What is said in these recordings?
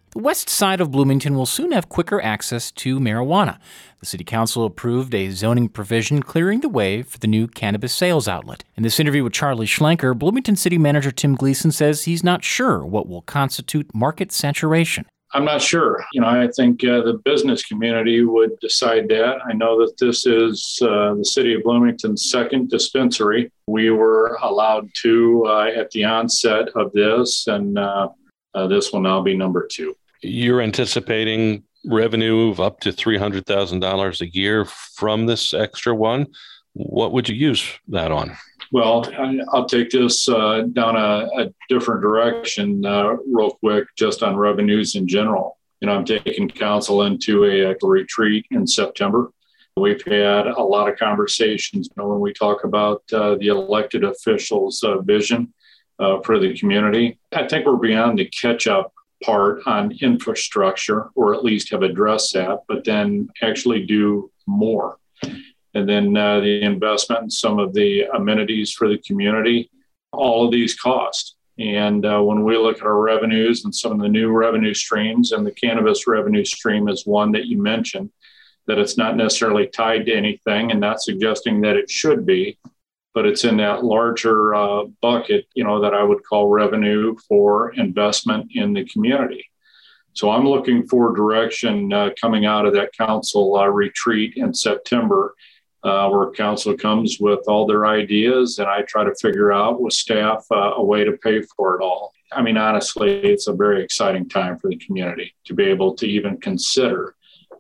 The west side of Bloomington will soon have quicker access to marijuana. The City Council approved a zoning provision clearing the way for the new cannabis sales outlet. In this interview with Charlie Schlenker, Bloomington City Manager Tim Gleason says he's not sure what will constitute market saturation. I'm not sure. I think the business community would decide that. I know that this is the City of Bloomington's second dispensary. We were allowed to at the onset of this, and this will now be number 2. You're anticipating revenue of up to $300,000 a year from this extra one. What would you use that on? Well, I'll take this down a different direction real quick, just on revenues in general. I'm taking council into a retreat in September. We've had a lot of conversations when we talk about the elected officials' vision for the community. I think we're beyond the catch-up part on infrastructure, or at least have addressed that, but then actually do more. And then the investment in some of the amenities for the community, all of these cost. And when we look at our revenues and some of the new revenue streams, and the cannabis revenue stream is one that you mentioned, that it's not necessarily tied to anything, and not suggesting that it should be, but it's in that larger bucket, that I would call revenue for investment in the community. So I'm looking for direction coming out of that council retreat in September, where council comes with all their ideas, and I try to figure out with staff a way to pay for it all. I mean, honestly, it's a very exciting time for the community to be able to even consider,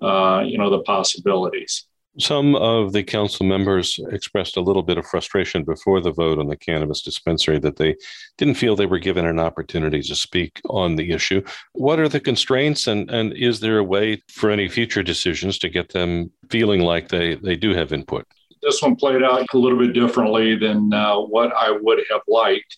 the possibilities. Some of the council members expressed a little bit of frustration before the vote on the cannabis dispensary that they didn't feel they were given an opportunity to speak on the issue. What are the constraints, and is there a way for any future decisions to get them feeling like they do have input? This one played out a little bit differently than what I would have liked.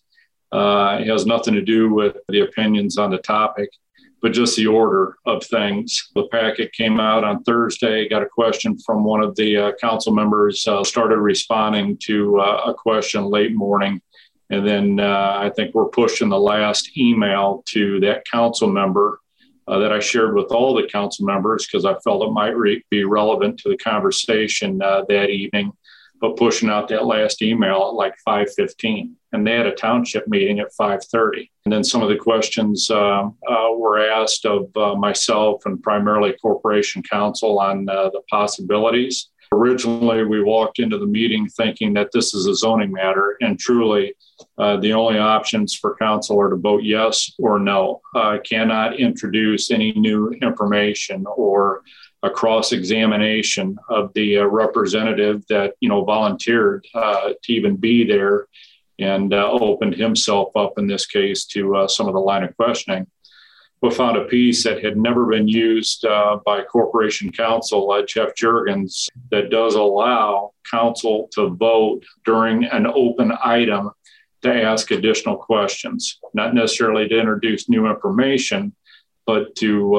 It has nothing to do with the opinions on the topic, but just the order of things. The packet came out on Thursday, got a question from one of the council members, started responding to a question late morning. And then I think we're pushing the last email to that council member that I shared with all the council members, because I felt it might be relevant to the conversation that evening, but pushing out that last email at like 5:15. And they had a township meeting at 5:30. And then some of the questions were asked of myself and primarily Corporation Counsel on the possibilities. Originally, we walked into the meeting thinking that this is a zoning matter, and truly the only options for council are to vote yes or no. Cannot introduce any new information or a cross-examination of the representative that volunteered to even be there and opened himself up in this case to some of the line of questioning. We found a piece that had never been used by Corporation Counsel, Jeff Juergens, that does allow council to vote during an open item to ask additional questions, not necessarily to introduce new information, but to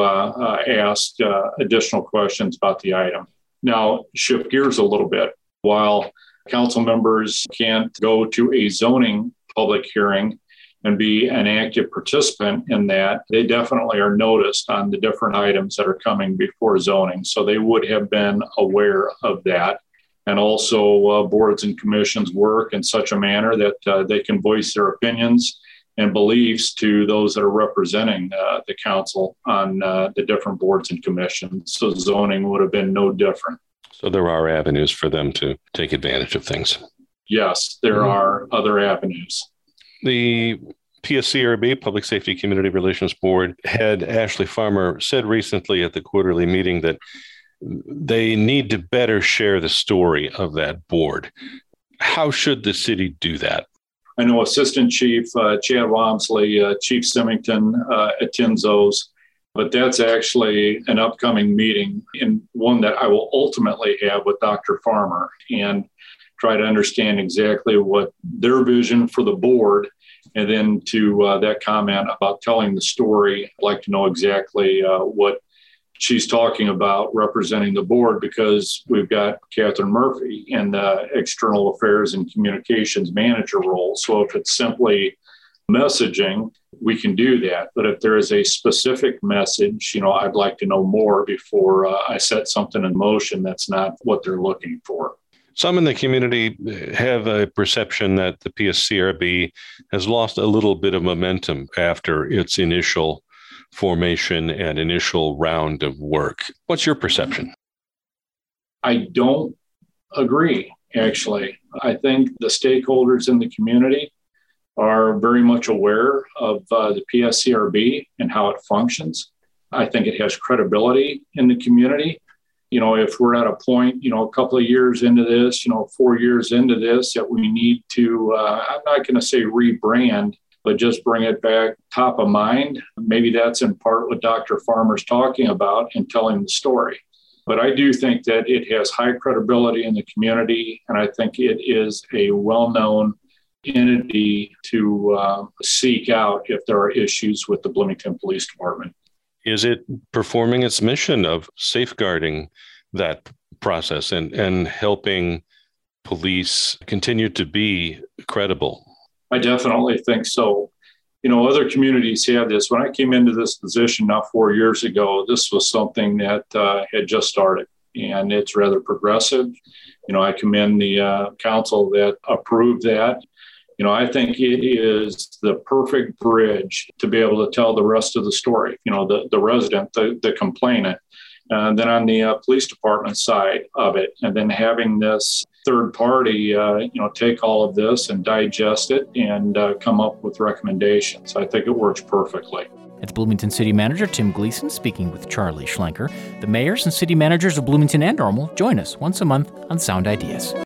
ask additional questions about the item. Now, shift gears a little bit. While council members can't go to a zoning public hearing and be an active participant in that, they definitely are noticed on the different items that are coming before zoning. So they would have been aware of that. And also boards and commissions work in such a manner that they can voice their opinions and beliefs to those that are representing the council on the different boards and commissions. So zoning would have been no different. So there are avenues for them to take advantage of things. Yes, there are other avenues. The PSCRB, Public Safety Community Relations Board, head Ashley Farmer said recently at the quarterly meeting that they need to better share the story of that board. How should the city do that? I know Assistant Chief Chad Walmsley, Chief Symington attends those, but that's actually an upcoming meeting, and one that I will ultimately have with Dr. Farmer and try to understand exactly what their vision for the board, and then to that comment about telling the story, I'd like to know exactly what she's talking about representing the board, because we've got Catherine Murphy in the External Affairs and Communications Manager role. So if it's simply messaging, we can do that. But if there is a specific message, I'd like to know more before I set something in motion that's not what they're looking for. Some in the community have a perception that the PSCRB has lost a little bit of momentum after its initial formation and initial round of work. What's your perception? I don't agree, actually. I think the stakeholders in the community are very much aware of the PSCRB and how it functions. I think it has credibility in the community. If we're at a point, a couple of years into this, 4 years into this, that we need to, I'm not going to say rebrand, but just bring it back top of mind. Maybe that's in part what Dr. Farmer's talking about and telling the story. But I do think that it has high credibility in the community, and I think it is a well-known entity to seek out if there are issues with the Bloomington Police Department. Is it performing its mission of safeguarding that process and helping police continue to be credible? I definitely think so. Other communities have this. When I came into this position now 4 years ago, this was something that had just started, and it's rather progressive. I commend the council that approved that. I think it is the perfect bridge to be able to tell the rest of the story, the resident, the complainant, and then on the police department side of it, and then having this third party, take all of this and digest it and come up with recommendations. I think it works perfectly. It's Bloomington City Manager Tim Gleason speaking with Charlie Schlenker. The mayors and city managers of Bloomington and Normal join us once a month on Sound Ideas.